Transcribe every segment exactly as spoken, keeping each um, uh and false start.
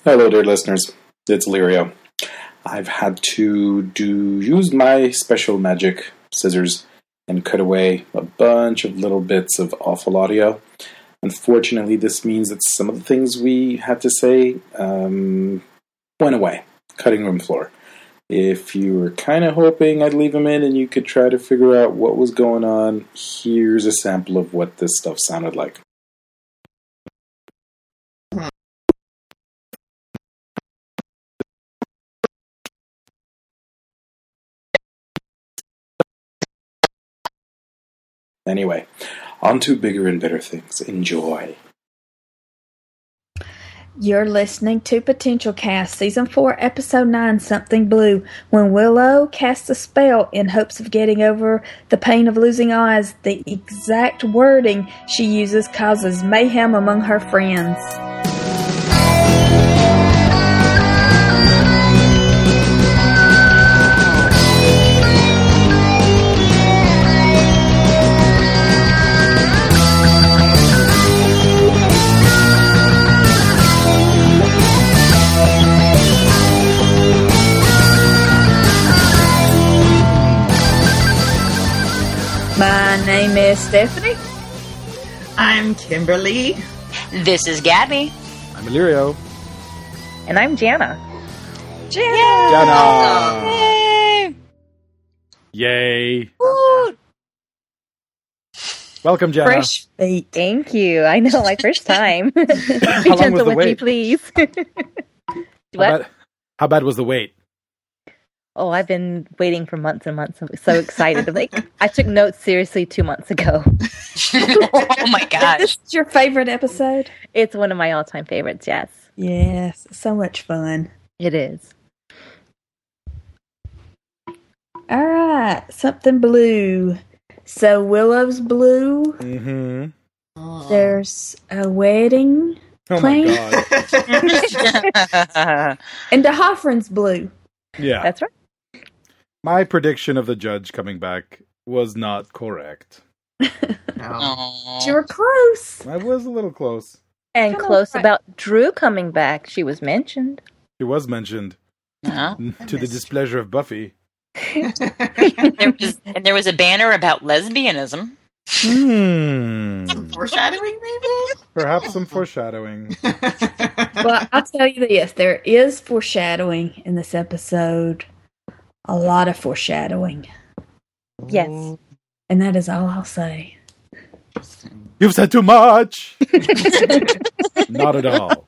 Hello, dear listeners. It's Lirio. I've had to do use my special magic scissors and cut away a bunch of little bits of awful audio. Unfortunately, this means that some of the things we had to say um, went away. Cutting room floor. If you were kind of hoping I'd leave them in and you could try to figure out what was going on, here's a sample of what this stuff sounded like. Anyway, on to bigger and better things. Enjoy. You're listening to Potential Cast, Season four, Episode nine, Something Blue. When Willow casts a spell in hopes of getting over the pain of losing eyes, the exact wording she uses causes mayhem among her friends. My name is Stephanie. I'm Kimberly. This is Gabby. I'm Illyrio. And I'm Jana. Jana! Jana! Yay! Yay! Woo! Welcome, Jana. Fresh feet. Thank you. I know, my first time. Be How long gentle was the with me, wait? please. How What? bad, how bad was the wait? Oh, I've been waiting for months and months. I'm so excited. I'm like, I took notes seriously two months ago. Oh my Is gosh. this your favorite episode? It's one of my all-time favorites, yes. Yes, so much fun. It is. All right, Something Blue. So Willow's blue. Mm-hmm. Oh. There's a wedding. Oh Plain? my god. And the Hoffren's blue. Yeah. That's right. My prediction of the judge coming back was not correct. No. Aw. You were close. I was a little close. And Kinda close right. about Drew coming back. She was mentioned. She was mentioned Uh-huh. to the displeasure of Buffy. There was, and there was a banner about lesbianism. Hmm. Foreshadowing, maybe? Perhaps some foreshadowing. Well, I'll tell you this. There is foreshadowing in this episode. A lot of foreshadowing. Yes. And that is all I'll say. You've said too much. Not at all.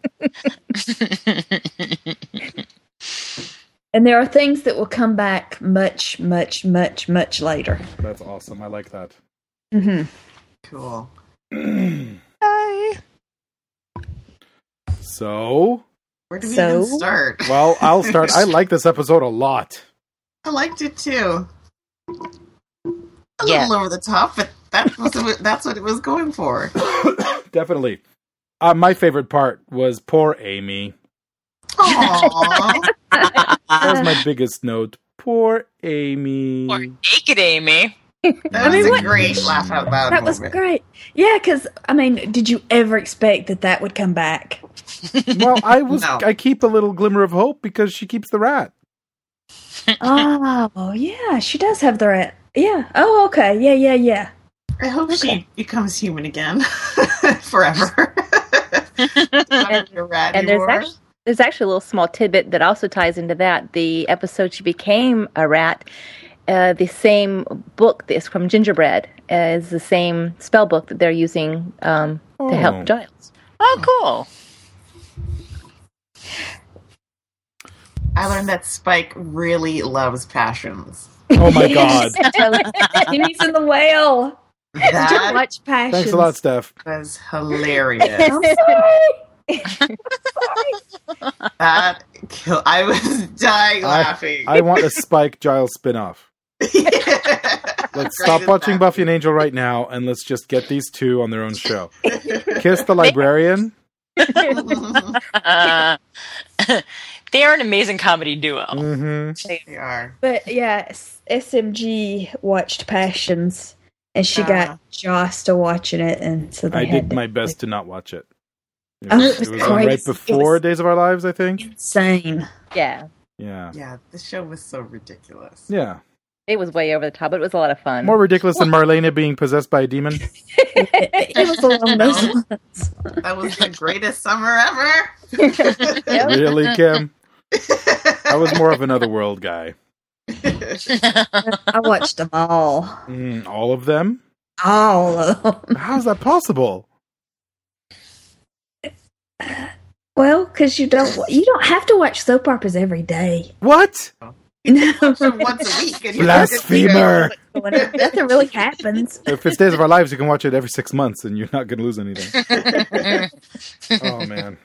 And there are things that will come back much, much, much, much later. That's awesome. I like that. Mm-hmm. Cool. Hi. So, Where do we So? even start? well, I'll start. I like this episode a lot. I liked it too. A Yeah. little over the top, but that was that's what it was going for. Definitely. Uh, my favorite part was poor Amy. Aww. That was my biggest note. Poor Amy. Or naked Amy. That was mean, a what- great laugh out loud That was moment. great. Yeah, because, I mean, did you ever expect that that would come back? Well, I was. No. I keep a little glimmer of hope because she keeps the rat. Oh, yeah, she does have the rat. Yeah. Oh, okay. Yeah, yeah, yeah. I hope Okay. she becomes human again. Forever. Not a rat And there's anymore. actually, there's actually a little small tidbit that also ties into that. The episode she became a rat, uh, the same book that's from Gingerbread uh, is the same spell book that they're using um, Oh. to help Giles. Oh, cool. I learned that Spike really loves passions. Oh my god! He's in the whale. Did you That watch Passions? Thanks a lot, Steph. was hilarious. I'm sorry. That kill. I was dying I- laughing. I want a Spike Giles spin-off. Let's stop watching Buffy and Angel right now, and let's just get these two on their own show. Kiss the Librarian. Uh, they are an amazing comedy duo. Mm-hmm. They are. But yeah, S- SMG watched Passions, and she Uh. got Joss to watching it, and so they I had did to- my best to not watch it. It Oh, was, it was it was on right crazy. before It was Days of Our Lives, I think. insane. Yeah, Yeah. Yeah, the show was so ridiculous. Yeah. it was way over the top, but it was a lot of fun. More ridiculous than Marlena being possessed by a demon. it, it was along those lines. That was the greatest summer ever. Yep. Really, Kim? I was more of an Otherworld guy. I watched them all. Mm, all of them? All of them. How's that possible? Well, because you don't you don't have to watch soap operas every day. What? No. Once a week. And you Blasphemer! Nothing really happens. If it's Days of Our Lives, you can watch it every six months and you're not going to lose anything. Oh, man.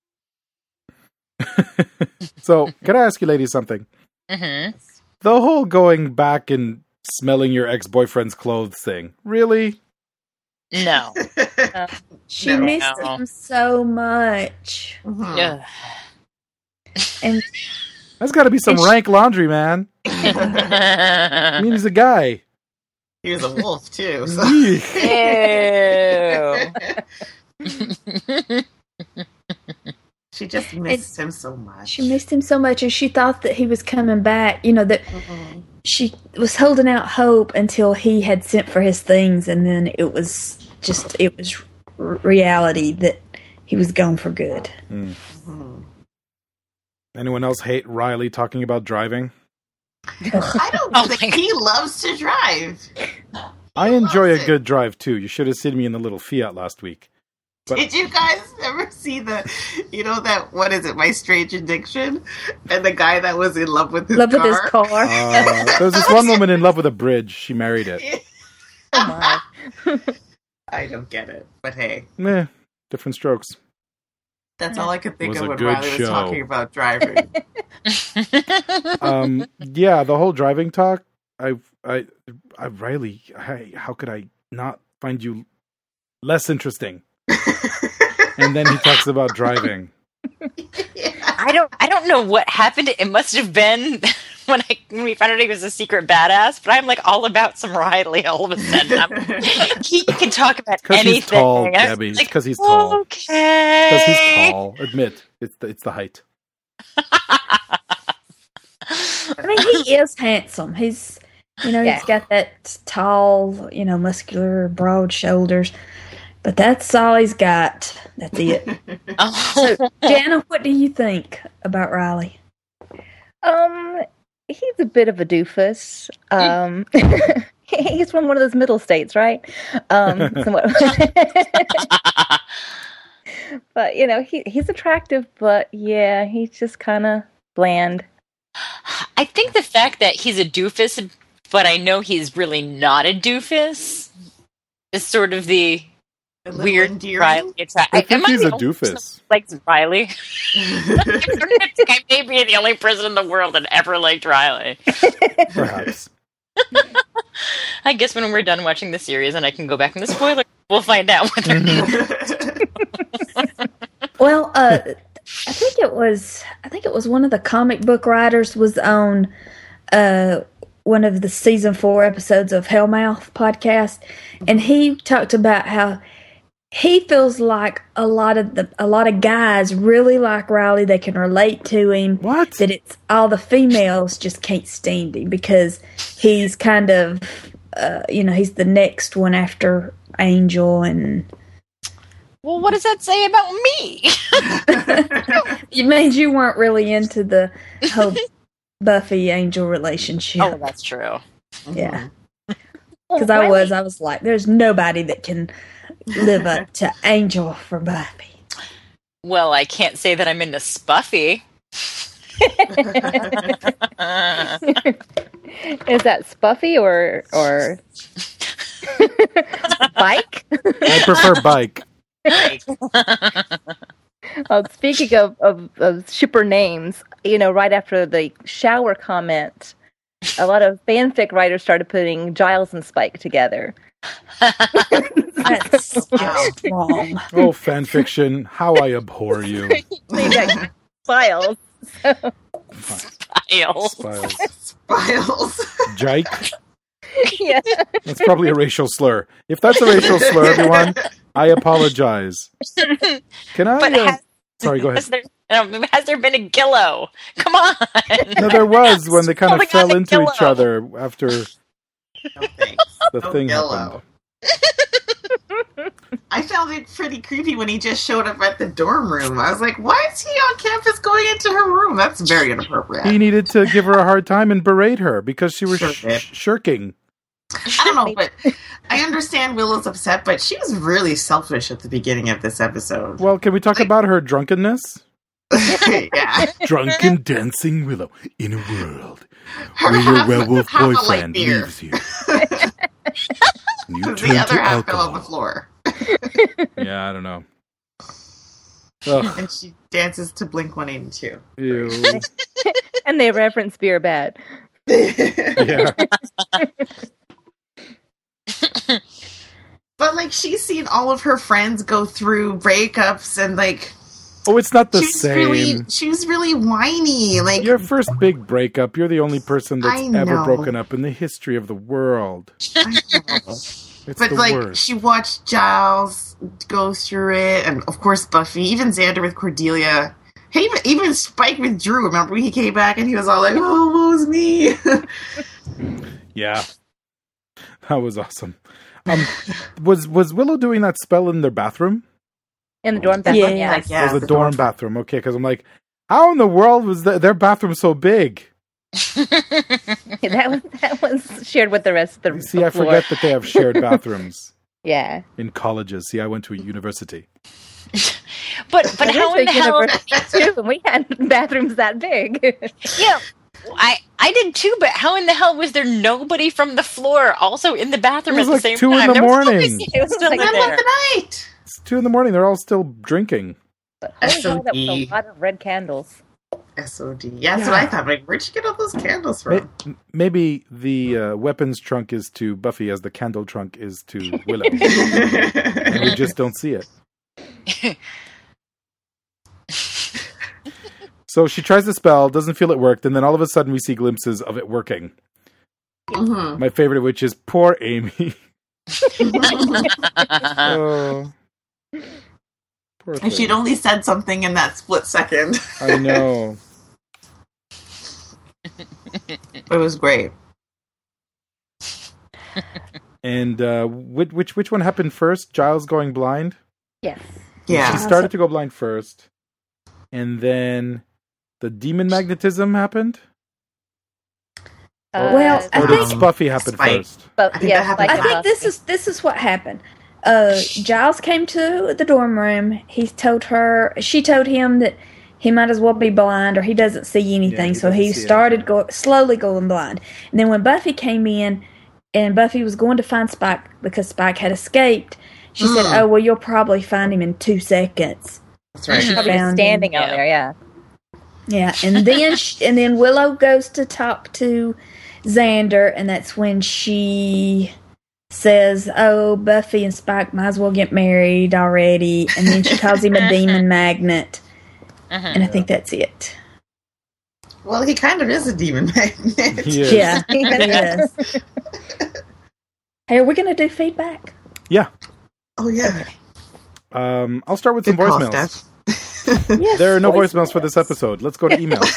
So, can I ask you ladies something? Mm-hmm. The whole going back and smelling your ex-boyfriend's clothes thing. Really? No. She No. missed No. him so much. Mhm. Ugh. And That's got to be some And she- rank laundry, man. I mean, he's a guy. He was a wolf, too. So. Eek. Ew. She just missed him so much. she missed him so much, and she thought that he was coming back. You know, that Mhm. she was holding out hope until he had sent for his things, and then it was just, it was r- reality that he was gone for good. Mhm. Anyone else hate Riley talking about driving? I don't Oh think my God. he loves to drive. I enjoy a loves it. good drive, too. You should have seen me in the little Fiat last week. But- Did you guys ever see the, you know, that, what is it, My Strange Addiction? And the guy that was in love with his Love car? with his car. Uh, there was this one woman in love with a bridge. She married it. Oh my. I don't get it, but hey, Meh. Different strokes. that's all I could think Was of a when good Riley show. was talking about driving. Um, yeah, the whole driving talk. I, I, I, Riley. I, how could I not find you less interesting? And then he talks about driving. I don't. I don't know what happened. It must have been when I when we found out he was a secret badass. But I'm like all about some Riley all of a sudden. I'm, he can talk about Because anything. he's tall, I was Gabby. It's like, because he's tall. Okay. Because he's tall. Admit it's the it's the height. I mean, he is handsome. He's, you know, Yeah. he's got that tall, you know, muscular, broad shoulders. But that's all he's got. That's it. Oh. So, Jana, what do you think about Riley? Um, he's a bit of a doofus. Um, he's from one of those middle states, right? Um, somewhat. But you know, he he's attractive, but yeah, he's just kind of bland. I think the fact that he's a doofus, but I know he's really not a doofus, is sort of the A little weird endearing. Riley attract. I think Am he's the a only person doofus. who likes Riley. I may be the only person in the world that ever liked Riley. Perhaps. I guess when we're done watching the series and I can go back in the spoiler, we'll find out whether Well, uh, I think it was. I think it was one of the comic book writers was on uh, one of the season four episodes of Hellmouth podcast, and he talked about how he feels like a lot of the a lot of guys really like Riley. They can relate to him. What? That it's all the females just can't stand him because he's kind of, uh, you know, he's the next one after Angel and. well, what does that say about me? It means you weren't really into the whole Buffy Angel relationship. Oh, that's true. Yeah. Well, Because I Riley- was, I was like, there's nobody that can live up to Angel for Buffy. Well, I can't say that I'm into Spuffy. Uh, Is that Spuffy or or Bike? I prefer bike. Oh, speaking of, of, of shipper names, you know, right after the shower comment, a lot of fanfic writers started putting Giles and Spike together. That's just wrong. Oh, fan fiction! How I abhor you. They got files. I'll- Spiles. Spiles. Jike. Yeah. That's probably a racial slur. If that's a racial slur, everyone, I apologize. Can I? But Uh, has, sorry, go ahead. Has there, um, has there been a Gillo? Come on. No, there was when they kind of Holding fell on to into each Gillo. other after No thanks. the No thing Gillo. happened. I found it pretty creepy when he just showed up at the dorm room. I was like, why is he on campus going into her room? That's very inappropriate. He needed to give her a hard time and berate her because she was Sure sh- did. shirking. I don't know, but I understand Willow's upset, but she was really selfish at the beginning of this episode. Well, can we talk about her drunkenness? Yeah. Drunken dancing Willow in a world Her where your half- werewolf half a light boyfriend beer. leaves you. You The turn other to half fell on the alcohol. floor. Yeah, I don't know. Ugh, And she dances to Blink one eighty-two. ew. And they reference Beer Bad. Yeah. But, like, she's seen all of her friends go through breakups and, like, Oh, it's not the she was same. really, she was really whiny. Like, Your first big breakup, you're the only person that's I ever know. broken up in the history of the world. I know. It's But, the like, worst. she watched Giles go through it, and, of course, Buffy, even Xander with Cordelia. Hey, even, even Spike with Drew. Remember when he came back and he was all like, oh, woe is me. Yeah. That was awesome. Um, was was Willow doing that spell in their bathroom? In the dorm bathroom, Yeah. yeah. Like, yeah, it was the a dorm dorm- bathroom. Okay, because I'm like, how in the world was the, their bathroom so big? that was that was shared with the rest of the You see, I floor. forget that they have shared bathrooms Yeah. in colleges. See, I went to a university. But but That how is in the a hell? university, too, and we had bathrooms that big. Yeah, I I did too. But how in the hell was there nobody from the floor also in the bathroom It was at the like same two in time? the There was morning. always It was still like in Middle of there. the night. It's two in the morning. They're all still drinking. But holy hell, that was S O D. a lot of red candles. S O D. Yeah, that's Yeah. what I thought. Like, where'd you get all those candles from? May- Maybe the uh, weapons trunk is to Buffy as the candle trunk is to Willow. And we just don't see it. So she tries the spell, doesn't feel it worked, and then all of a sudden we see glimpses of it working. Mhm. My favorite of which is poor Amy. Oh. Poor If she'd thing. only said something in that split second, I know. it was great. And uh, which, which which one happened first? Giles going blind? Yes. Yeah. She started to go blind first. And then the demon magnetism happened? Uh, Well, I Or think- did Buffy happen Spike. first? but I think yeah, that happened like I a think Buffy. this is this is what happened. Uh, Giles came to the dorm room. He told her, she told him that he might as well be blind or he doesn't see anything. he so he doesn't see started go, slowly going blind. And then when Buffy came in, and Buffy was going to find Spike because Spike had escaped, she said, Mm. "Oh well, you'll probably find him in two seconds." That's right. She Probably just found standing him. out there, yeah. Yeah, and then sh and then Willow goes to talk to Xander, and that's when she says, "Oh, Buffy and Spike might as well get married already." And then she calls him a demon magnet, and I think that's it. Well, he kind of is a demon magnet. He is. Yeah, yes. Hey, are we gonna do feedback? Yeah. Oh, yeah. Um, I'll start with some Good call, voicemails. Steph. Yes. There are no voicemails for this episode. Let's go to emails.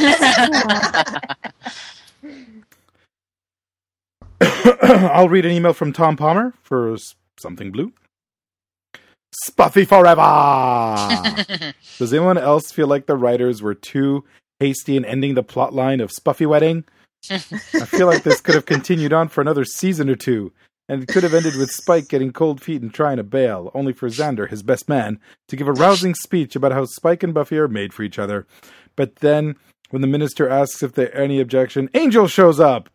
I'll read an email from Tom Palmer for s- Something Blue. Spuffy forever! Does anyone else feel like the writers were too hasty in ending the plot line of Spuffy Wedding? I feel like this could have continued on for another season or two, and it could have ended with Spike getting cold feet and trying to bail, only for Xander, his best man, to give a rousing speech about how Spike and Buffy are made for each other. But then, when the minister asks if there any objection, Angel shows up!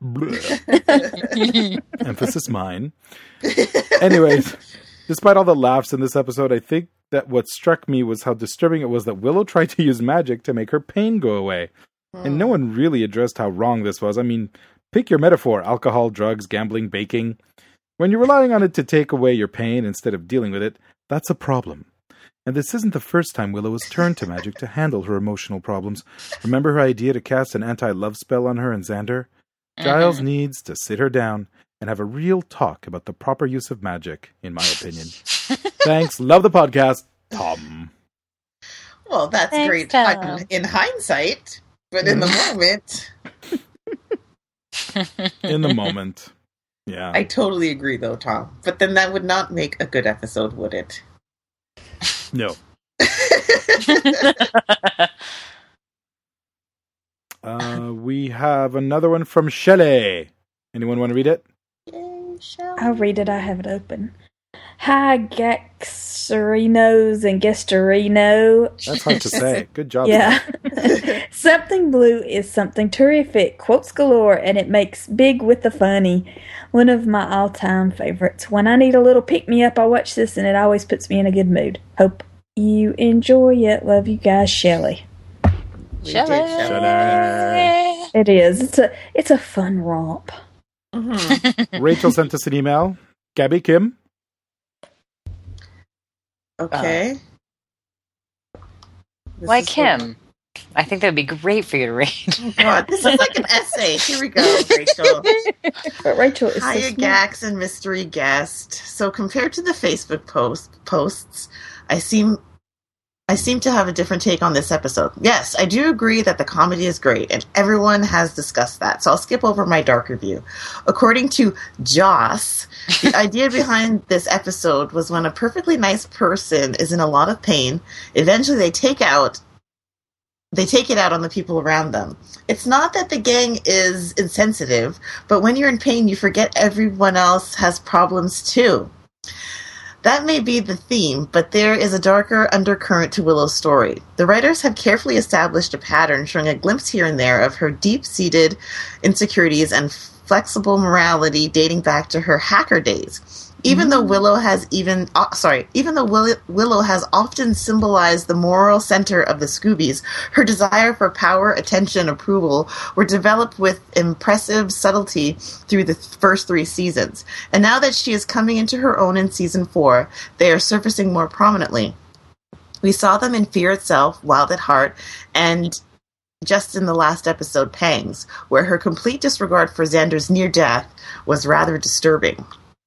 Emphasis mine. Anyways, despite all the laughs in this episode, I think that what struck me was how disturbing it was that Willow tried to use magic to make her pain go away. And no one really addressed how wrong this was. I mean, pick your metaphor: alcohol, drugs, gambling, baking. When you're relying on it to take away your pain instead of dealing with it, that's a problem. And this isn't the first time Willow has turned to magic to handle her emotional problems. Remember her idea to cast an anti-love spell on her and Xander? Giles needs to sit her down and have a real talk about the proper use of magic, in my opinion. Thanks. Love the podcast, Tom. Well, that's Thanks, great Tom. in, in hindsight, but in the moment, In the moment. Yeah. I totally agree, though, Tom. But then that would not make a good episode, would it? No. Uh, we have another one from Shelley. Anyone want to read it? I'll read it. I have it open. Hi, Gaxerinos and Gestorino. That's hard to say. Good job. Yeah. Something Blue is something terrific. Quotes galore, and it makes big with the funny. One of my all-time favorites. When I need a little pick-me-up, I watch this, and it always puts me in a good mood. Hope you enjoy it. Love you guys, Shelley. We Shelley. did, Shelley. It is. It's a it's a fun romp. Mhm. Rachel sent us an email. Gabby, Kim. Okay. This Why is Kim? I think that would be great for you to read. Oh, God. This is like an essay. Here we go, Rachel. But Rachel is so Hiya, smart. Gax and mystery guest. So compared to the Facebook post posts, I seem I seem to have a different take on this episode. Yes, I do agree that the comedy is great, and everyone has discussed that, so I'll skip over my dark review. According to Joss, the idea behind this episode was when a perfectly nice person is in a lot of pain, eventually they take out They take it out on the people around them. It's not that the gang is insensitive, but when you're in pain, you forget everyone else has problems too. That may be the theme, but there is a darker undercurrent to Willow's story. The writers have carefully established a pattern showing a glimpse here and there of her deep-seated insecurities and flexible morality dating back to her hacker days. Even though Willow has even uh, sorry, even though Will- Willow has often symbolized the moral center of the Scoobies, her desire for power, attention, approval were developed with impressive subtlety through the first three seasons. And now that she is coming into her own in season four, they are surfacing more prominently. We saw them in Fear Itself, Wild at Heart, and just in the last episode, Pangs, where her complete disregard for Xander's near death was rather disturbing.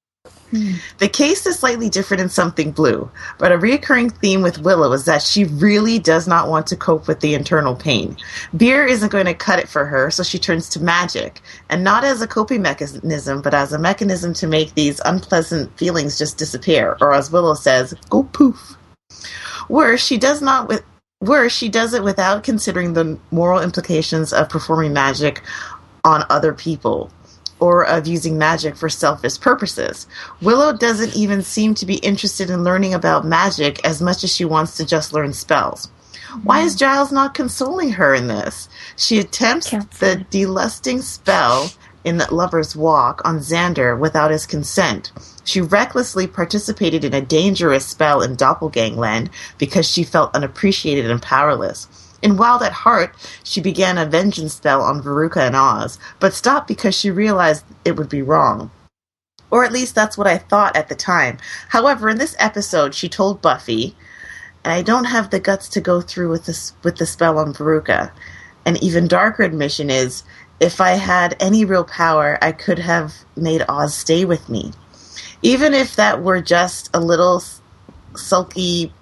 The case is slightly different in Something Blue, but a reoccurring theme with Willow is that she really does not want to cope with the internal pain. Beer isn't going to cut it for her, so she turns to magic, and not as a coping mechanism, but as a mechanism to make these unpleasant feelings just disappear, or as Willow says, go poof. Worse, she does not with worse, she does it without considering the moral implications of performing magic on other people, or of using magic for selfish purposes. Willow doesn't even seem to be interested in learning about magic as much as she wants to just learn spells. Why is Giles not consoling her in this? She attempts the delusting spell in the Lover's Walk on Xander without his consent. She recklessly participated in a dangerous spell in Doppelgangland because she felt unappreciated and powerless. In Wild at Heart, she began a vengeance spell on Veruca and Oz, but stopped because she realized it would be wrong. Or at least that's what I thought at the time. However, in this episode, she told Buffy, I don't have the guts to go through with this with the spell on Veruca. An even darker admission is, if I had any real power, I could have made Oz stay with me. Even if that were just a little sulky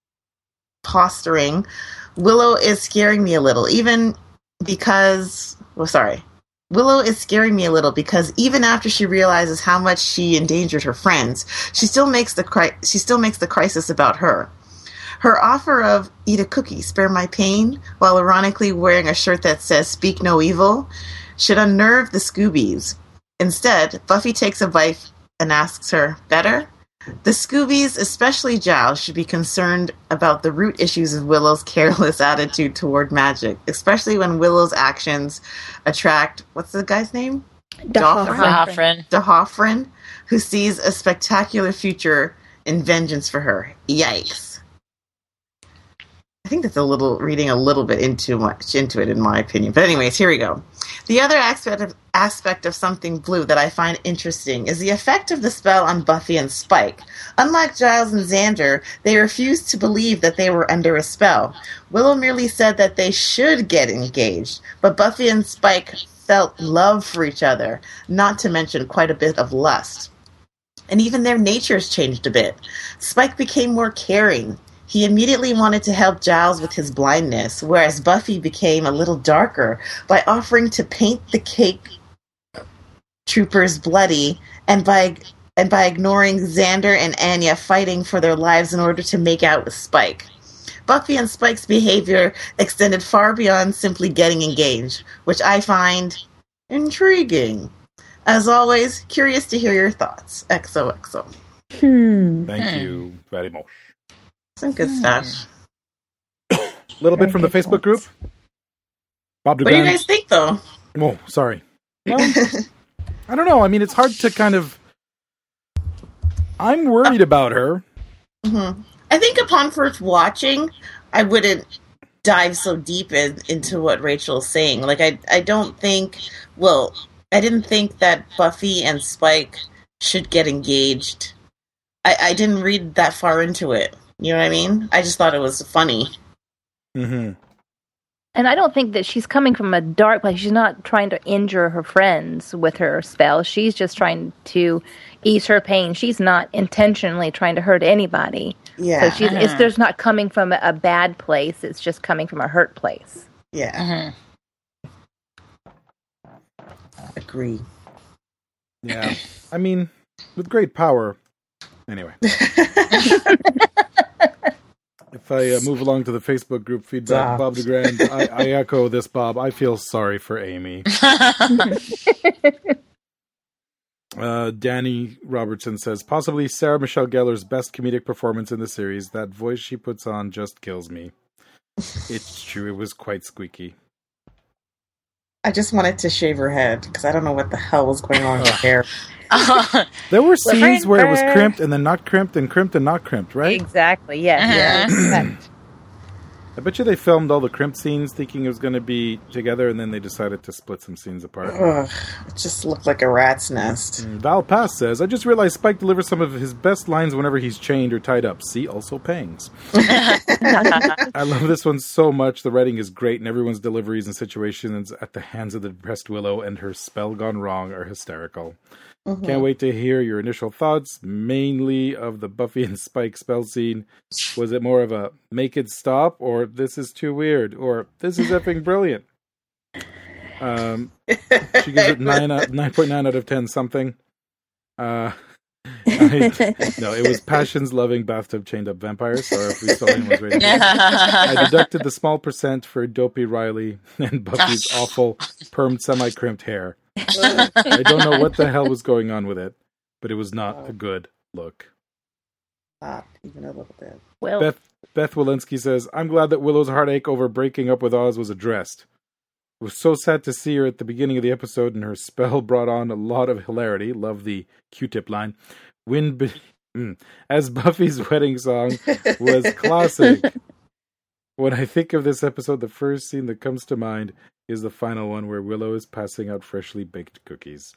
posturing, Willow is scaring me a little, even because, well, sorry. Willow is scaring me a little because even after she realizes how much she endangered her friends, she still makes the cri- she still makes the crisis about her. Her offer of eat a cookie, spare my pain, while ironically wearing a shirt that says speak no evil, should unnerve the Scoobies. Instead, Buffy takes a bite and asks her, better? The Scoobies, especially Giles, should be concerned about the root issues of Willow's careless attitude toward magic, especially when Willow's actions attract, what's the guy's name? D'Hoffryn. D'Hoffryn, who sees a spectacular future in vengeance for her. Yikes. I think that's a little reading a little bit into much into it, in my opinion. But anyways, here we go. The other aspect of, aspect of Something Blue that I find interesting is the effect of the spell on Buffy and Spike. Unlike Giles and Xander, they refused to believe that they were under a spell. Willow merely said that they should get engaged, but Buffy and Spike felt love for each other, not to mention quite a bit of lust. and even their natures changed a bit. Spike became more caring. He immediately wanted to help Giles with his blindness, whereas Buffy became a little darker by offering to paint the cake troopers bloody and by and by ignoring Xander and Anya fighting for their lives in order to make out with Spike. Buffy and Spike's behavior extended far beyond simply getting engaged, which I find intriguing. As always, curious to hear your thoughts. X O X O. Hmm. Thank you very much. Some good stuff. A little bit from the Facebook group. Bob What do you DeGrand. guys think, though? Oh, sorry. Well, I don't know. I mean, it's hard to kind of... I'm worried about her. Mm-hmm. I think upon first watching, I wouldn't dive so deep in, into what Rachel's saying. Like, I, I don't think... Well, I didn't think that Buffy and Spike should get engaged. I, I didn't read that far into it. You know what I mean? I just thought it was funny. Mm-hmm. And I don't think that she's coming from a dark place. She's not trying to injure her friends with her spell. She's just trying to ease her pain. She's not intentionally trying to hurt anybody. Yeah. So she's it's there's not coming from a, a bad place. It's just coming from a hurt place. Yeah. Agree. Yeah. I mean, with great power. Anyway. If I uh, move along to the Facebook group feedback, Stop. Bob DeGrand, I, I echo this, Bob. I feel sorry for Amy. uh, Danny Robertson says, possibly Sarah Michelle Gellar's best comedic performance in the series. That voice she puts on just kills me. It's true, it was quite squeaky. I just wanted to shave her head because I don't know what the hell was going on with her hair. There were scenes where it was Friend. crimped and then not crimped and crimped and not crimped, right? Exactly. Yes. Yeah. I bet you they filmed all the crimped scenes thinking it was going to be together, and then they decided to split some scenes apart. Ugh, it just looked like a rat's nest. Mm, Val Pass says, I just realized Spike delivers some of his best lines whenever he's chained or tied up. See also Pangs. I love this one so much. The writing is great, and everyone's deliveries and situations at the hands of the depressed Willow and her spell gone wrong are hysterical. Mm-hmm. Can't wait to hear your initial thoughts, mainly of the Buffy and Spike spell scene. Was it more of a make it stop, or this is too weird, or this is effing brilliant? Um, she gives it nine nine point nine out of ten something. Uh, I, no, it was passions loving bathtub chained up vampires. Sorry if we saw anyone's rating. I deducted the small percent for Dopey Riley and Buffy's awful permed semi crimped hair. I don't know what the hell was going on with it, but it was not a good look. Not even a little bit. Well, Beth Beth Walensky says, I'm glad that Willow's heartache over breaking up with Oz was addressed. It was so sad to see her at the beginning of the episode, and her spell brought on a lot of hilarity. Love the Q-tip line. Win be- mm. As Buffy's wedding song was classic. When I think of this episode, the first scene that comes to mind is the final one where Willow is passing out freshly baked cookies.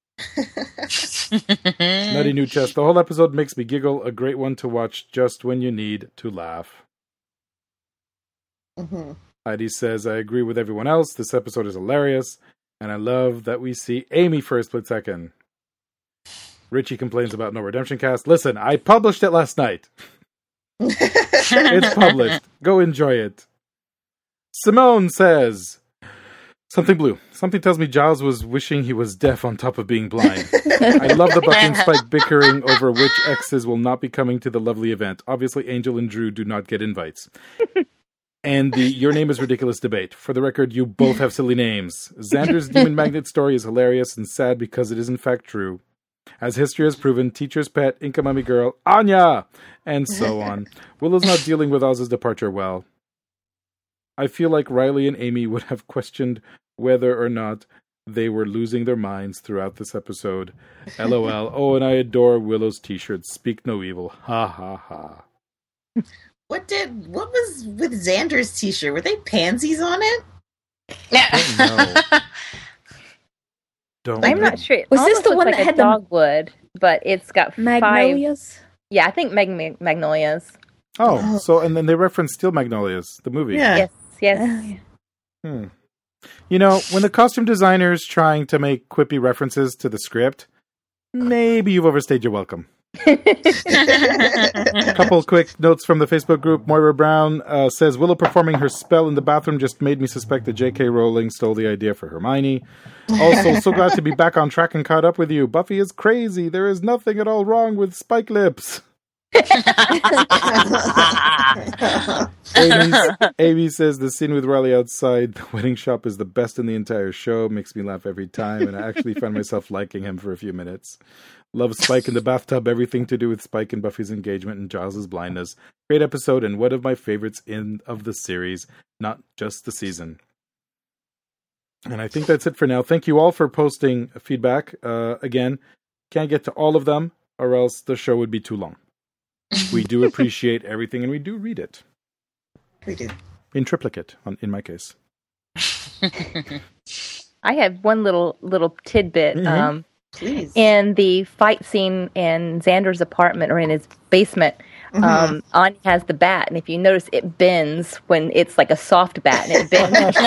Nutty New Chest. The whole episode makes me giggle. A great one to watch just when you need to laugh. Mm-hmm. Heidi says, I agree with everyone else. This episode is hilarious, and I love that we see Amy for a split second. Richie complains about no Redemption Cast. Listen, I published it last night. It's published. Go enjoy it. Simone says, something blue. Something tells me Giles was wishing he was deaf on top of being blind. I love the Buffy and Spike bickering over which exes will not be coming to the lovely event. Obviously, Angel and Drew do not get invites. And the Your Name is Ridiculous debate. For the record, you both have silly names. Xander's Demon Magnet story is hilarious and sad because it is in fact true. As history has proven, teacher's pet, Inca Mummy Girl, Anya! And so on. Willow's not dealing with Oz's departure well. I feel like Riley and Amy would have questioned whether or not they were losing their minds throughout this episode. LOL. Oh, and I adore Willow's t-shirt. Speak no evil. Ha ha ha. What did what was with Xander's t-shirt? Were they pansies on it? I don't know. Don't I'm know. not sure. It Was this almost the looks one like that a had the- dogwood, but it's got five. Magnolias? Yeah, I think mag- mag- magnolias. Oh, so, and then they reference Steel Magnolias, the movie. Yeah. Yes, yes. Oh, yeah. Hmm. You know, when the costume designer's trying to make quippy references to the script, maybe you've overstayed your welcome. A couple quick notes from the Facebook group. Moira Brown uh, says, Willow performing her spell in the bathroom just made me suspect that J K. Rowling stole the idea for Hermione. Also, so glad to be back on track and caught up with you. Buffy is crazy. There is nothing at all wrong with Spike Lips. Amy, Amy says the scene with Riley outside the wedding shop is the best in the entire show. Makes me laugh every time, and I actually find myself liking him for a few minutes. Love Spike in the bathtub, everything to do with Spike and Buffy's engagement and Giles' blindness. Great episode and one of my favorites in of the series, not just the season. And I think that's it for now. Thank you all for posting feedback. Uh, again, can't get to all of them, or else the show would be too long. We do appreciate everything, and we do read it. We do. In triplicate, on, in my case. I have one little little tidbit. Mm-hmm. Um, Please. in the fight scene in Xander's apartment or in his basement, Mm-hmm. um, Anya has the bat, and if you notice, it bends when it's like a soft bat, and it bends.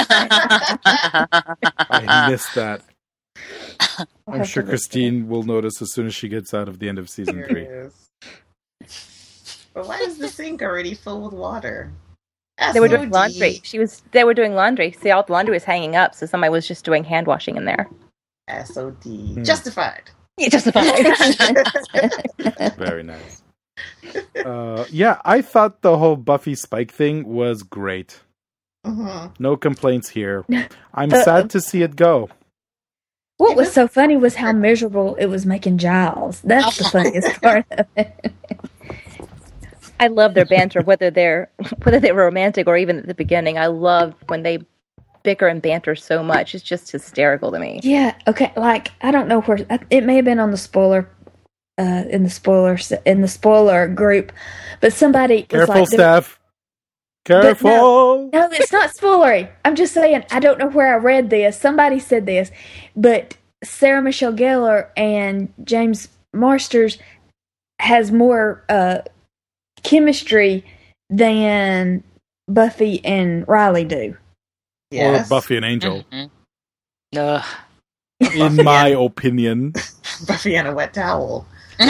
I missed that. I'm sure Christine will notice as soon as she gets out of the end of season Here three. it is. But why is the sink already full with water? They were doing S O D. laundry. She was. They were doing laundry. See, all the laundry was hanging up, so somebody was just doing hand washing in there. S O D. Hmm. Justified. You justified. Very nice. Uh, yeah, I thought the whole Buffy Spike thing was great. Mm-hmm. No complaints here. I'm Uh, sad to see it go. What was so funny was how miserable it was making Giles. That's the funniest part of it. I love their banter, whether they're whether they were romantic or even at the beginning. I love when they bicker and banter so much. It's just hysterical to me. Yeah, okay, like, I don't know where, it may have been on the spoiler, uh, in the spoiler, in the spoiler group, but somebody was Careful, like, Steph. Careful. no, it's not spoilery. I'm just saying, I don't know where I read this. Somebody said this, but Sarah Michelle Gellar and James Marsters has more uh, chemistry than Buffy and Riley do. Yes. Or Buffy and Angel, Mm-hmm. Ugh. in my opinion. Buffy and a wet towel.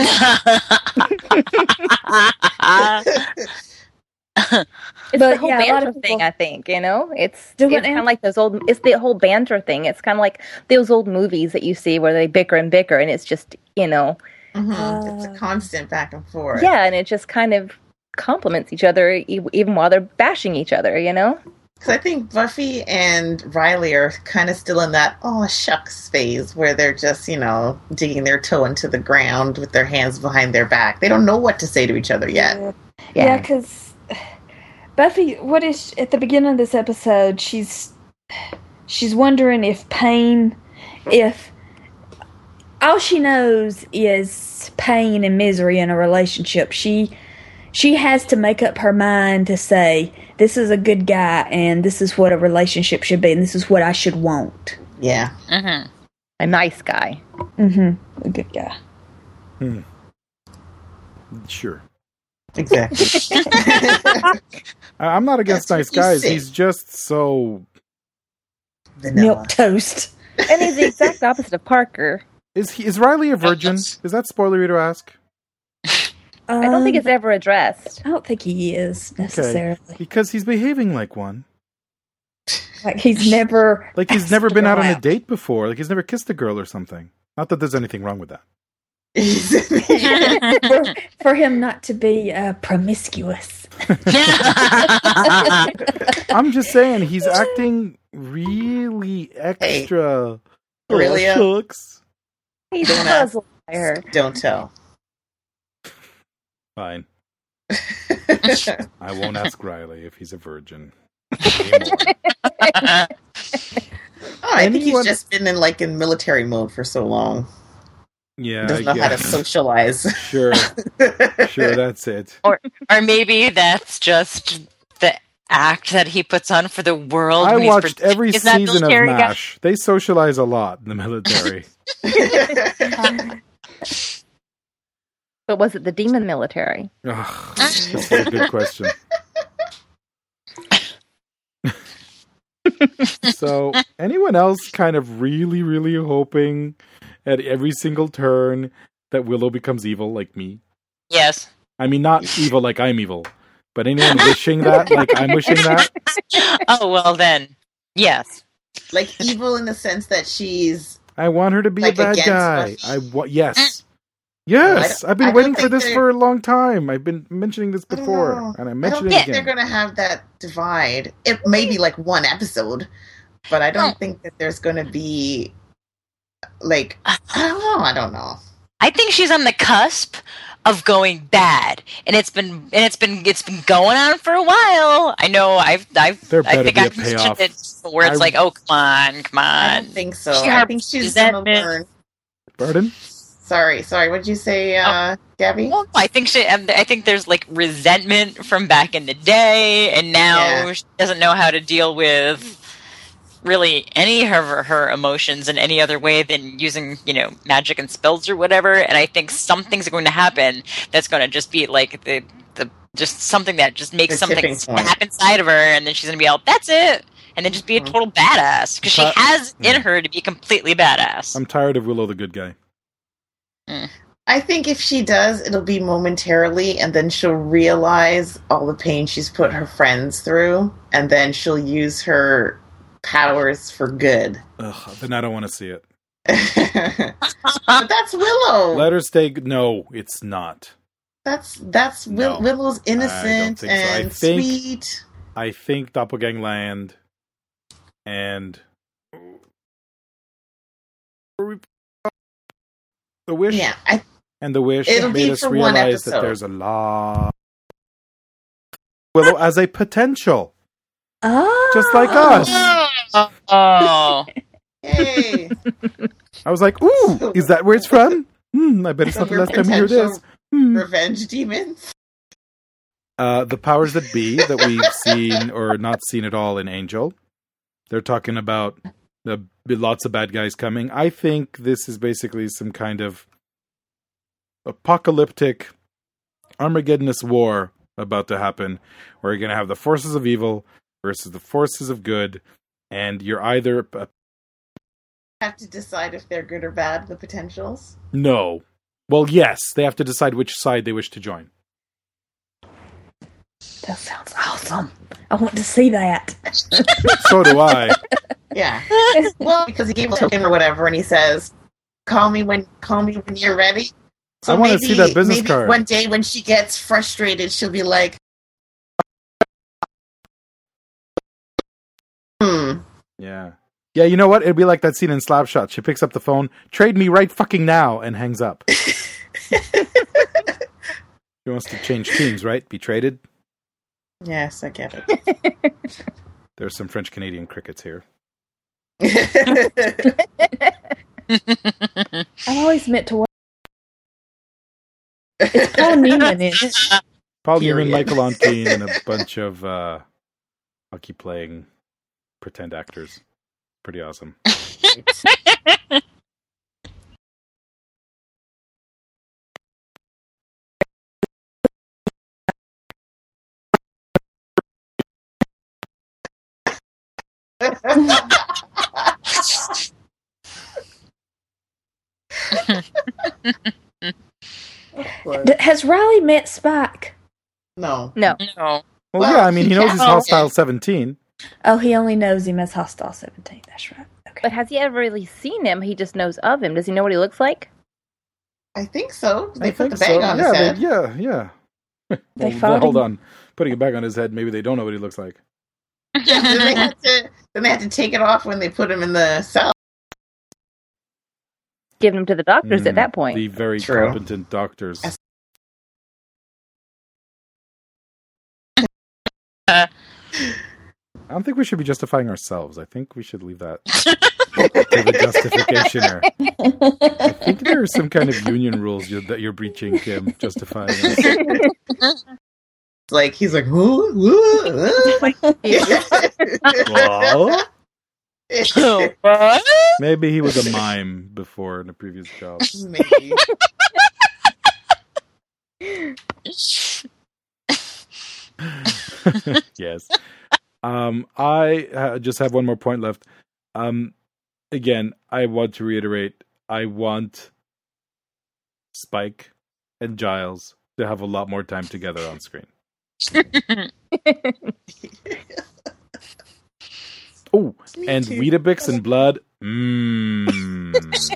It's But, the whole yeah, a lot banter of thing, people- I think, you know? It's, Do it's what kind now? of like those old, it's the whole banter thing. It's kind of like those old movies that you see where they bicker and bicker, and it's just, you know, Mm-hmm. Uh, it's a constant back and forth. yeah, and it just kind of complements each other e- even while they're bashing each other, you know? Because I think Buffy and Riley are kind of still in that, oh, shucks phase where they're just, you know, digging their toe into the ground with their hands behind their back. They don't know what to say to each other yet. Yeah, because Buffy, what is at the beginning of this episode? She's she's wondering if pain, if all she knows is pain and misery in a relationship. She she has to make up her mind to say, this is a good guy, and this is what a relationship should be, and this is what I should want. Yeah. Mm-hmm. A nice guy. Mm-hmm. A good guy. Hmm. Sure. Exactly. I- I'm not against That's nice what you guys. say. He's just so... Vanilla. Milk toast. And he's the exact opposite of Parker. Is he? Is Riley a virgin? yes. Is that spoilery to ask? I don't think Um, it's ever addressed. I don't think he is necessarily. Because he's behaving like one. Like he's never Like he's asked never been her out on a date before. Like he's never kissed a girl or something. Not that there's anything wrong with that. for, for him not to be uh, promiscuous. I'm just saying he's acting really extra. Really? Oh, shucks. He's Don't puzzled by her. Don't tell. Fine. I won't ask Riley if he's a virgin anymore. Oh, I think Anyone- he's just been in like in military mode for so long. Yeah, Doesn't I know how to guess. socialize. Sure, sure, that's it. or or maybe that's just the act that he puts on for the world. I when he's watched pre- every Isn't that season of military guy? MASH. They socialize a lot in the military. But was it the demon military? Ugh, that's a good question. So, anyone else kind of really, really hoping at every single turn that Willow becomes evil, like me. Yes. I mean, not evil like I'm evil, but anyone wishing that, like I'm wishing that. Oh, well then, yes. Like evil in the sense that she's... I want her to be like a bad against guy. Buffy? I wa- Yes. Yes, I I've been I don't waiting for think this they're- for a long time. I've been mentioning this I don't before, know. and I I mentioned don't it think again. they're going to have that divide. It may be like one episode, but I don't Oh. think that there's going to be like I don't know. I don't know. I think she's on the cusp of going bad, and it's been and it's been it's been going on for a while. I know. I've I've There I better think be a I've mentioned payoff. it where it's I- like, oh come on, come I on. don't think so. She I har- think she's going to resentment. learn. Pardon? Sorry, sorry. What did you say, uh, Gabby? Well, I think she. um, I think there's like resentment from back in the day, and now Yeah. she doesn't know how to deal with really any of her, her emotions in any other way than using, you know, magic and spells or whatever. And I think something's going to happen that's going to just be like the the just something that just makes The something tipping point. snap inside of her, and then she's going to be all, "That's it." And then just be a Mhm. total badass because she But- has in her to be completely badass. I'm tired of Willow the good guy. I think if she does, it'll be momentarily, and then she'll realize all the pain she's put her friends through, and then she'll use her powers for good. Ugh, then I don't want to see it. But that's Willow. Let her stay. No, it's not. That's that's Will- No, Willow's innocent think so. I and think- sweet. I think Doppelgangland and the wish Yeah, I, and the wish It'll made be us for one realize that episode. there's a lot Willow as a potential, Oh. just like us. Oh. hey, I was like, "Ooh, is that where it's from?" Hmm, I bet it's So not the we're last time we hear this. potential Hmm. revenge demons. Uh, the powers that be that we've seen or not seen at all in Angel. They're talking about the lots of bad guys coming. I think this is basically some kind of apocalyptic Armageddonist war about to happen, where you're going to have the forces of evil versus the forces of good, and you're either uh, Have to decide if they're good or bad. The potentials. no. Well, yes, they have to decide which side they wish to join. That sounds awesome. I want to see that. So do I. Yeah. Well, because he gave a token or whatever, and he says, "Call me when, call me when you're ready." I wanna see that business maybe card. One day when she gets frustrated, she'll be like, "Hmm." Yeah. Yeah, you know what? It'd be like that scene in Slapshot. She picks up the phone, "Trade me right fucking now," and hangs up. She wants to change teams, right? Be traded. Yes, I get it. There's some French-Canadian crickets here. I've always meant to watch. It's Paul Newman, isn't it? Paul Period. Newman, Michael Ontkean, and a bunch of uh, hockey-playing pretend actors. Pretty awesome. D- Has Riley met Spike? No. No. No. Well, Well, yeah, I mean, he he knows he's can't- Hostile seventeen. Oh, he only knows him as Hostile seventeen. That's right. Okay. But has he ever really seen him? He just knows of him. Does he know what he looks like? I think so. They I put think the bag so. on yeah, his they- head. yeah, yeah. They Well, fought hold him. on. Putting it back on his head, maybe they don't know what he looks like. Yeah, then they had to. Then they had to take it off when they put him in the cell. Give him to the doctors Mm, at that point. The very True. competent doctors. Yes. I don't think we should be justifying ourselves. I think we should leave that to the justificationer. I think there are some kind of union rules you, that you're breaching, Kim, justifying us. Like he's like, "Huh? What? Well, What? maybe he was a mime before in a previous job. Maybe. Yes. Um, I uh, just have one more point left. Um, again, I want to reiterate, I want Spike and Giles to have a lot more time together on screen. Oh, and too. Weetabix and blood. Mmm.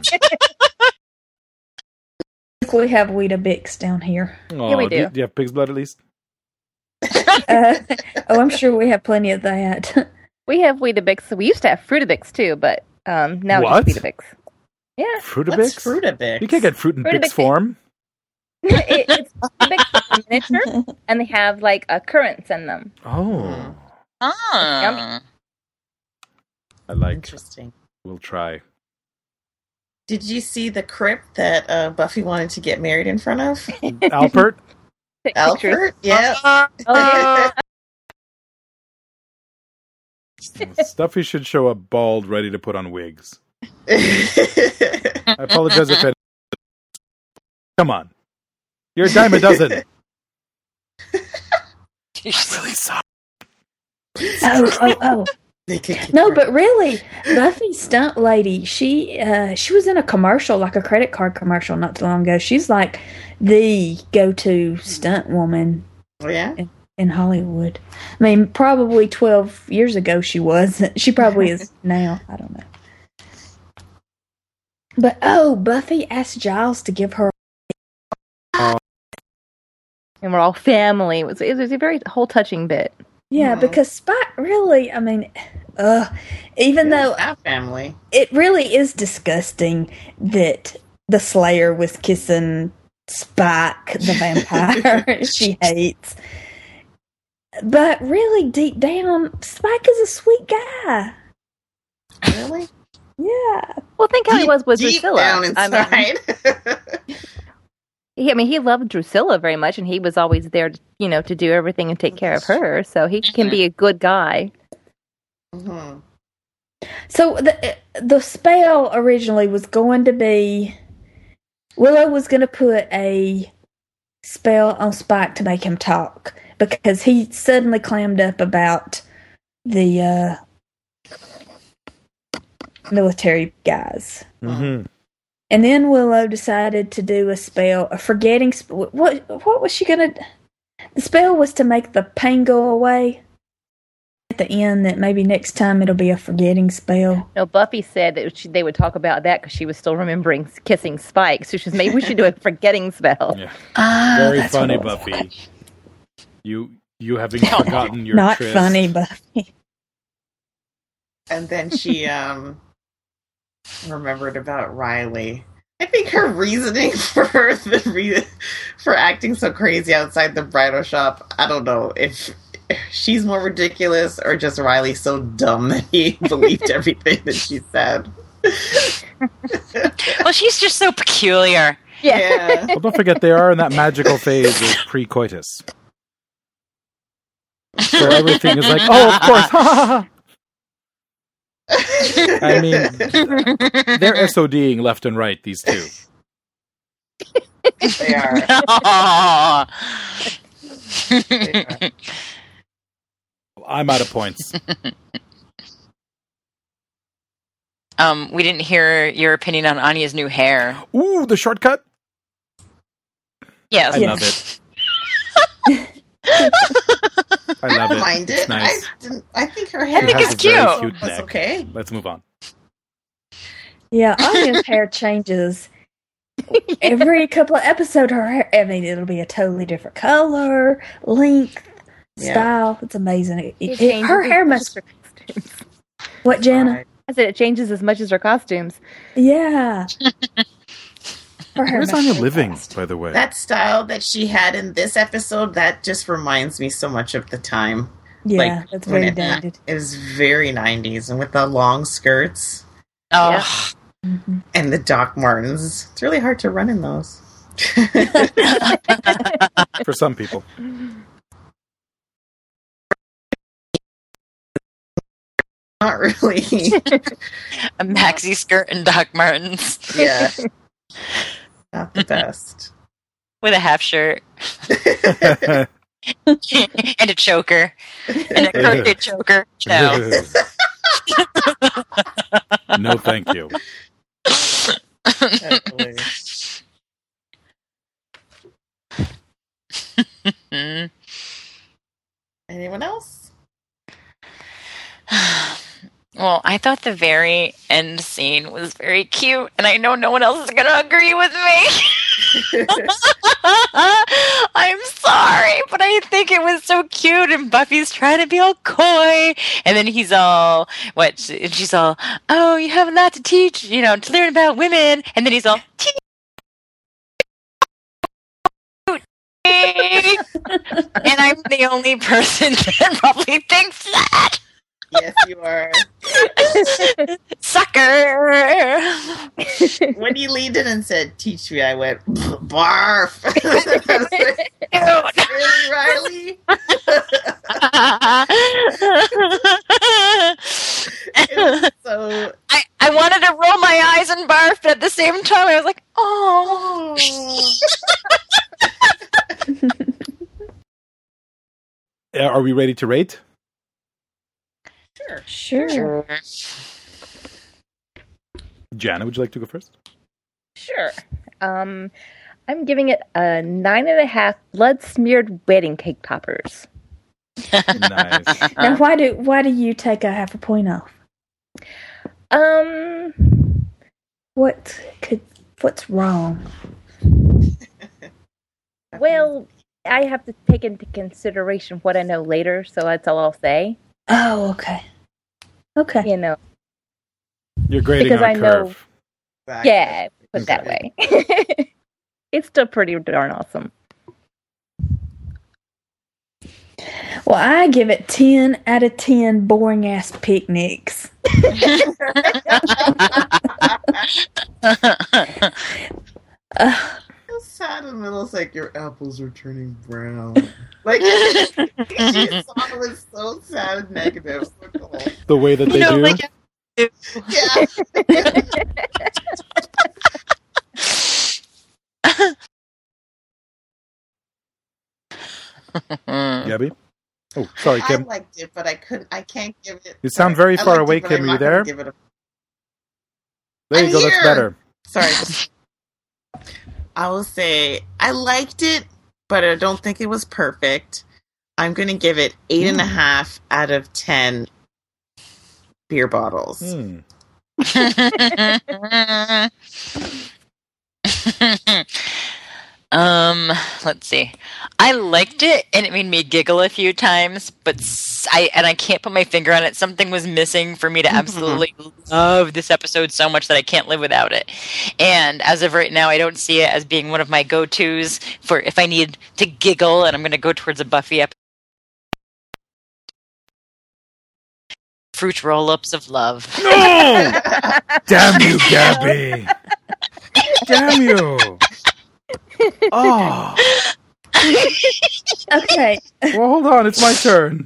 We have Weetabix down here. Yeah, we do. Do you have pig's blood at least? Uh, oh, I'm sure we have plenty of that. We have Weetabix. We used to have Fruitabix too, but um, now What? it's just Weetabix. Yeah. Fruitabix? What's Fruitabix? You can't get fruit in Fruitabix. Bix form. it, it's Weetabix miniature, and they have like uh, currants in them. Oh. Ah. I like. Interesting. We'll try. Did you see the crypt that uh, Buffy wanted to get married in front of? Alpert? Take pictures. Albert? Yeah. Oh, yeah. Stuffy should show up bald, ready to put on wigs. I apologize if it... Come on. You're a dime a dozen. Really sorry. oh, oh, oh. They could get No, married. but really, Buffy Stunt Lady, she uh, she was in a commercial, like a credit card commercial not too long ago. She's like the go-to stunt woman Oh, yeah? in Hollywood. I mean, probably twelve years ago she was. She probably is now. I don't know. But, oh, Buffy asked Giles to give her... And we're all family. It was, it was a very whole touching bit. Yeah, Mhm. because Spike really, I mean, uh, even though Our family. it really is disgusting that the Slayer was kissing Spike, the vampire she hates. But really, deep down, Spike is a sweet guy. Really? Yeah. Well, think how he Deep- was with deep Drusilla. down I mean, inside. he, I mean, he loved Drusilla very much, and he was always there, to, you know, to do everything and take care of her. So he can be a good guy. Mhm. So the the spell originally was going to be Willow was going to put a spell on Spike to make him talk because he suddenly clammed up about the uh, military guys. Mm-hmm. And then Willow decided to do a spell, a forgetting. Sp- what what was she gonna? The spell was to make the pain go away. At the end, that maybe next time it'll be a forgetting spell. No, Buffy said that she, they would talk about that because she was still remembering kissing Spike. So she says, maybe we should do a forgetting spell. Yeah. Ah, Very that's what funny, it was. Buffy. You you having forgotten your Not tryst. funny, Buffy. And then she um remembered about Riley. I think her reasoning for the re- for acting so crazy outside the bridal shop, I don't know if she's more ridiculous or just Riley so dumb that he believed everything that she said. Well, she's just so peculiar. Yeah. Well, don't forget, they are in that magical phase of pre-coitus. So everything is like, oh, of course. I mean, they're SODing left and right, these two. They are. Aw. They are. I'm out of points. um, we didn't hear your opinion on Anya's new hair. Ooh, the shortcut. Yes. I Yeah. love it. I love don't it. mind It's it. nice. I didn't. I think her hair. I think It it's has a very cute. cute was neck. okay. Let's move on. Yeah, Anya's hair changes every couple of episodes. Her hair, I mean, it'll be a totally different color, length, Yeah. style. It's amazing. It, It it- changes her as hair much must. as her costumes. What, Jana? Right. I said it changes as much as her costumes. Yeah. Her hair Where's must Anya be living, fast. by the way? That style that she had in this episode, that just reminds me so much of the time. Yeah, like, that's when very it, dated. it was very nineties, and with the long skirts Oh, Mhm. and the Doc Martens, it's really hard to run in those. For some people. Not really. a maxi skirt and Doc Martens Yeah. Not the best. with a half shirt and a choker and a crooked choker. No. No, thank you. That's hilarious. Anyone else? Well, I thought the very end scene was very cute, and I know no one else is going to agree with me. I'm sorry, but I think it was so cute, and Buffy's trying to be all coy, and then he's all, what, and she's all, oh, you have a lot to teach, you know, to learn about women, and then he's all, teach. And I'm the only person that probably thinks that. Yes, you are. Sucker! When he leaned in and said, teach me, I went, barf. I was like, really, Riley? It was so... I, I wanted to roll my eyes and barf, but at the same time I was like, oh. Are we ready to rate? Sure. Sure. Jana, would you like to go first? Sure. Um, I'm giving it a nine and a half blood-smeared wedding cake toppers. Nice. Now, why do why do you take a half a point off? Um, What could what's wrong? well, I have to take into consideration what I know later, so that's all I'll say. Oh, okay. Okay. You know, You're grading Because on a I know- curve. Exactly. yeah, put it that way. It's still pretty darn awesome. Well, I give it ten out of ten boring ass picnics. Uh, It's sad in the middle. It's like your apples are turning brown. Like, the song was so sad and negative. The way that they You know, do. like, Yeah. Gabby? Oh, sorry, I Kim. liked it, but I couldn't. I can't give it. You sound very I far liked away, it, but Kim. I'm Are you not gonna there? give it a- There you I'm go. That's here. better. Sorry. I will say I liked it, but I don't think it was perfect. I'm going to give it eight and a half out of ten beer bottles. Hmm. um, let's see. I liked it, and it made me giggle a few times. But s- I and I can't put my finger on it. Something was missing for me to absolutely love this episode so much that I can't live without it. And as of right now, I don't see it as being one of my go-tos for if I need to giggle, and I'm going to go towards a Buffy episode. Fruit roll-ups of love. No! Damn you, Gabby! Damn you! Oh. okay. Well, hold on. It's my turn.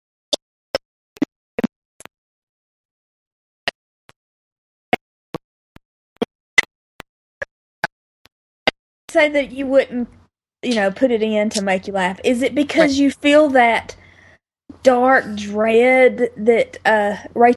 Say that you wouldn't, you know, put it in to make you laugh. Is it because you feel that dark dread that uh Rachel?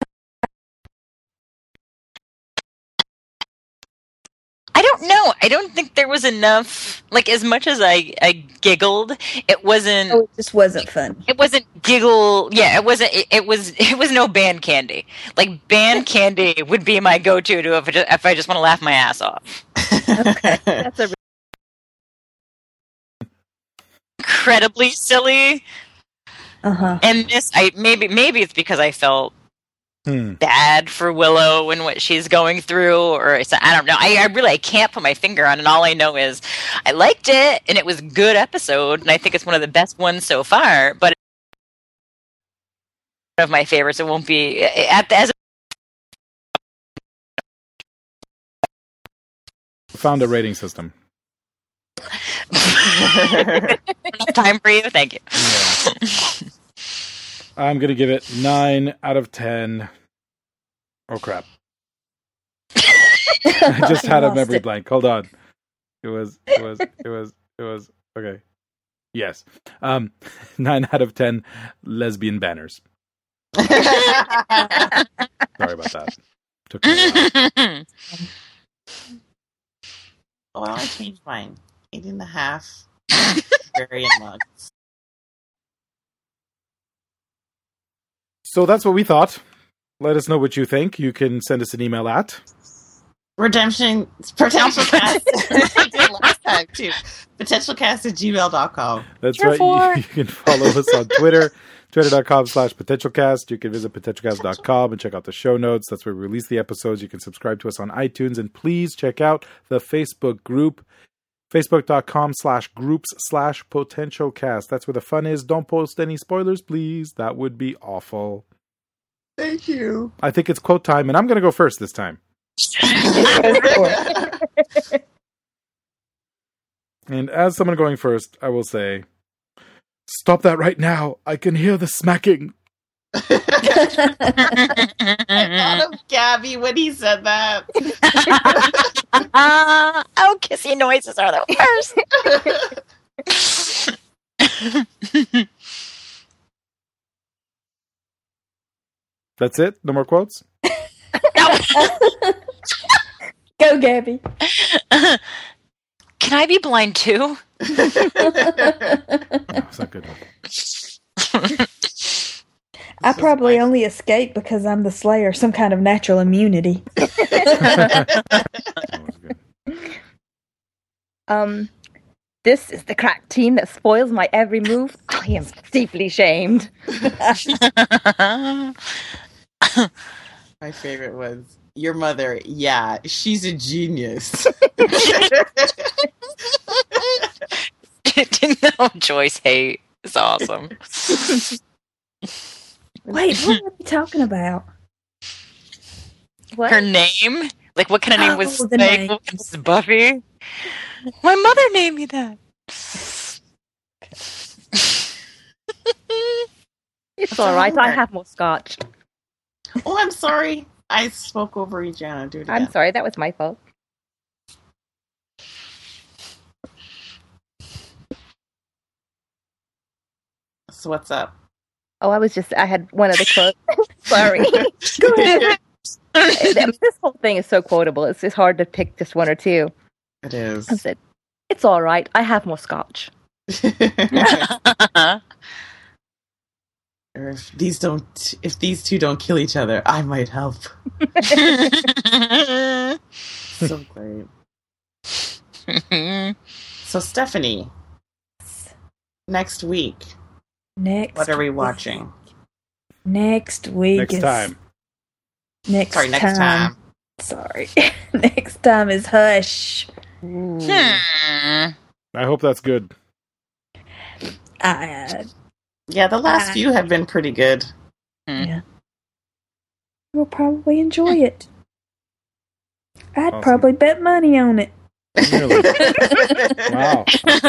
I don't know. I don't think there was enough. Like, as much as I, I giggled, it wasn't. Oh, it just wasn't fun. It wasn't giggle. Yeah, it wasn't. It, it was. It was no band candy. Like, band candy would be my go-to to if I just, if I just want to laugh my ass off. Okay. That's a Incredibly silly. Uh huh. And this, I maybe maybe it's because I felt Hmm. bad for Willow and what she's going through, or it's, I don't know. I, I really I can't put my finger on it. All I know is I liked it, and it was a good episode, and I think it's one of the best ones so far. But one of my favorites. It won't be at the, as Found a rating system. enough time for you. Thank you. Yeah. I'm gonna give it nine out of ten. Oh crap! I just had a Lost memory it. blank. Hold on. It was. It was. It was. It was. Okay. Yes. Um. Nine out of ten lesbian banners. Sorry about that. Took me a while. Oh, I changed mine. Eight and a half. Very mugs. So that's what we thought. Let us know what you think. You can send us an email at Redemption potential cast. I did last time too. Potentialcast at gmail dot com. That's Sure right. for. You, you can follow us on Twitter, twitter.com slash potentialcast. You can visit potentialcast dot com and check out the show notes. That's where we release the episodes. You can subscribe to us on iTunes. And please check out the Facebook group, facebook.com slash groups slash potentialcast. That's where the fun is. Don't post any spoilers, please. That would be awful. Thank you. I think it's quote time, and I'm going to go first this time. And as someone going first, I will say, stop that right now. I can hear the smacking. I thought of Gabby when he said that. uh, oh, kissy noises are the worst. That's it? No more quotes? Go, Gabby. Can I be blind too? No, it's not good. I probably only escape because I'm the Slayer, some kind of natural immunity. That was good. Um, this is the crack team that spoils my every move. I am deeply shamed. My favorite was your mother. Yeah, she's a genius. Didn't know Joyce hate is awesome. Wait, what are we talking about? What? Her name? Like, what kind of name was Oh, the Snake? name. What kind of Buffy? My mother named me that. It's all right. I have more scotch. Oh, I'm sorry. I spoke over you, Jana. Do it again. I'm sorry. That was my fault. So what's up? Oh, I was just, I had one of the quotes. Sorry. Go ahead. I mean, this whole thing is so quotable. It's just hard to pick just one or two. It is. I said, it's all right. I have more scotch. Or if these don't, if these two don't kill each other, I might help. So great. So Stephanie, next week, Next. what are we week- watching? Next week Next is time. Next Sorry, next time. Sorry. Next time is Hush. Hmm. I hope that's good. I, uh, Yeah, the last Uh, few have been pretty good. yeah. We'll probably enjoy it. I'd Awesome. probably bet money on it. Really? Wow.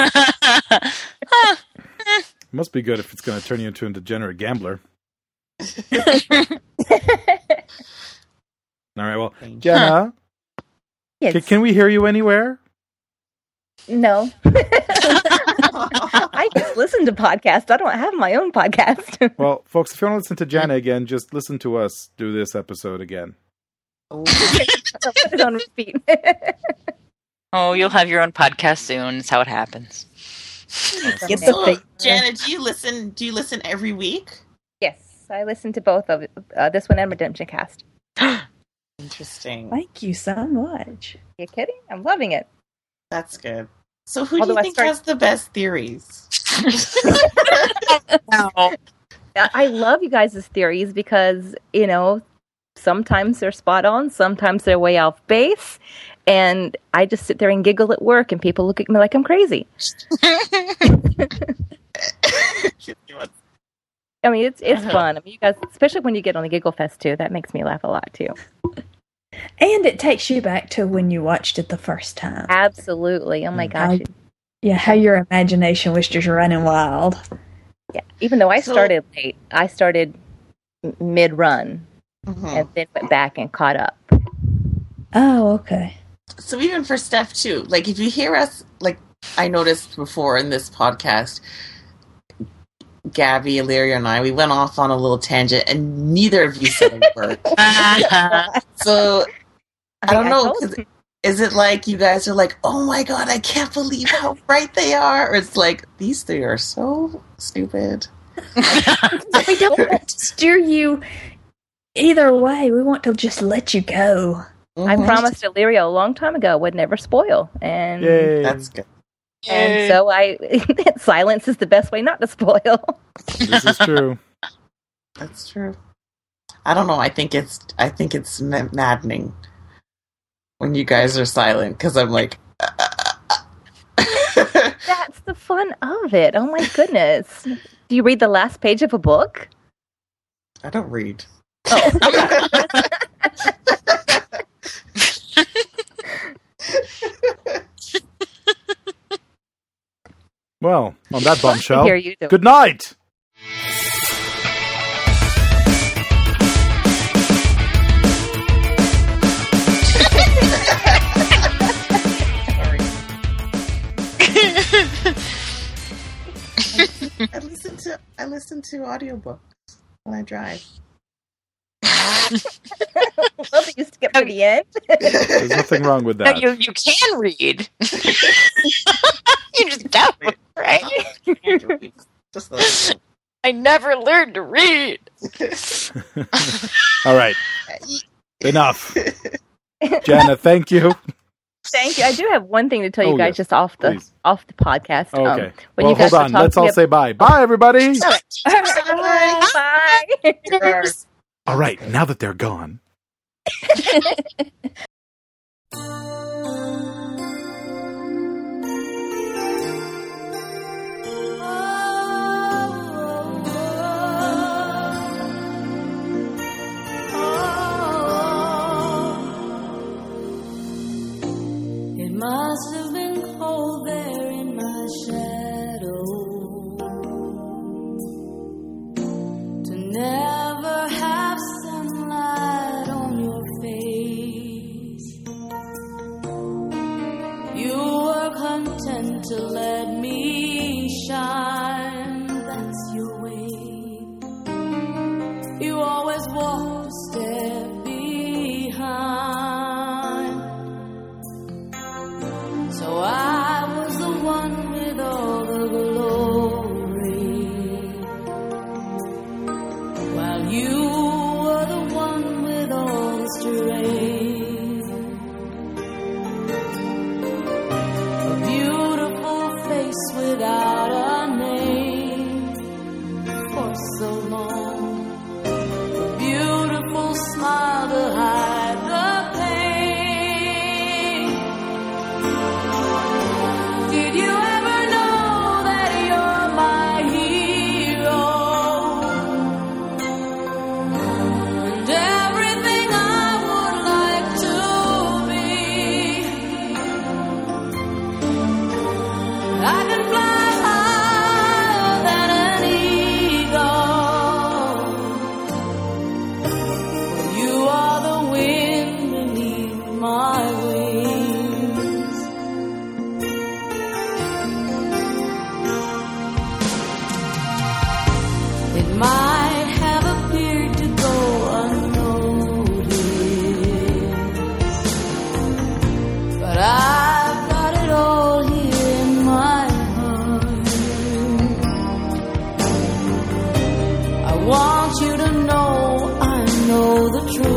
Must be good if it's going to turn you into a degenerate gambler. All right, well, Jenna, Yes. ca- can we hear you anywhere? No. I just listen to podcasts. I don't have my own podcast. Well, folks, if you want to listen to Jenna again, just listen to us do this episode again. I'll put it on repeat. Oh, you'll have your own podcast soon. That's how it happens. Get the So, fake- Jana, do you listen? Do you listen every week? Yes, I listen to both of uh, this one and Redemption Cast. Interesting. Thank you so much. You kidding? I'm loving it. That's good. So, who Although do I you think start- has the best theories? No. I I love you guys' theories because, you know, sometimes they're spot on, sometimes they're way off base, and I just sit there and giggle at work, and people look at me like I'm crazy. I mean, it's it's Uh-huh. fun. I mean, you guys, especially when you get on the Giggle Fest too, that makes me laugh a lot too. And it takes you back to when you watched it the first time. Absolutely. Oh my Mm. gosh. I- Yeah, how your imagination was just running wild. Yeah. Even though I So- started late, I started mid run Mhm. and then went back and caught up. Oh, okay. So even for Steph too, like if you hear us, like I noticed before in this podcast, Gabby, Illyria, and I, we went off on a little tangent, and neither of you said a word. So I don't know, told 'cause you. Is it like you guys are like, oh my god, I can't believe how right they are? Or it's like, these three are so stupid. We don't want to steer you either way. We want to just let you go. Mm-hmm. I promised Illyrio a long time ago would never spoil, and Yay. That's good. and so I silence is the best way not to spoil. This is true. That's true. I don't know. I think it's I think it's ma- maddening when you guys are silent because I'm like. Uh, uh, uh. That's the fun of it. Oh my goodness! Do you read the last page of a book? I don't read. Well, on that bombshell, Here you do. good night. I listen to I listen to audiobooks when I drive. Well, you skip to the end. There's nothing wrong with No, that. you you can read. You just don't, right? Just the, I never learned to read. All right. Enough. Jana, thank you. Thank you. I do have one thing to tell you Oh, guys yes. just off the Please. off the podcast. Okay. Um, when well, you guys hold were on. Let's all talking say bye. Bye, everybody. Bye. Bye. All right. Now that they're gone. It must have been cold there in my shadow to never have sunlight on your face. You were content to let me shine, that's your way. You always walked a step behind. So I was the one with all the glory, while you were the one with all the strength. A beautiful face without a name for so long. A beautiful smile to hide the pain. Did you ever know that you're my hero? And everything I would like to be. I can fly higher than an eagle. You are the wind beneath my wings. It might have appeared to go unnoticed, but I've got it all here in my heart. I want you to know I know the truth.